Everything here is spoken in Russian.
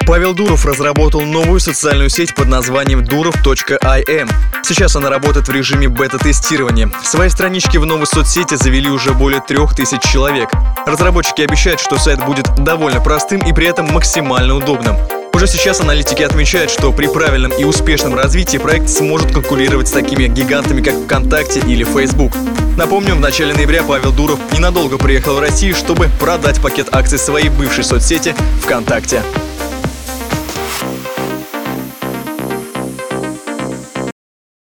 Павел Дуров разработал новую социальную сеть под названием durov.im. Сейчас она работает в режиме бета-тестирования. Свои странички в новой соцсети завели уже более 3000 человек. Разработчики обещают, что сайт будет довольно простым и при этом максимально удобным. Уже сейчас аналитики отмечают, что при правильном и успешном развитии проект сможет конкурировать с такими гигантами, как ВКонтакте или Facebook. Напомню, в начале ноября Павел Дуров ненадолго приехал в Россию, чтобы продать пакет акций своей бывшей соцсети ВКонтакте.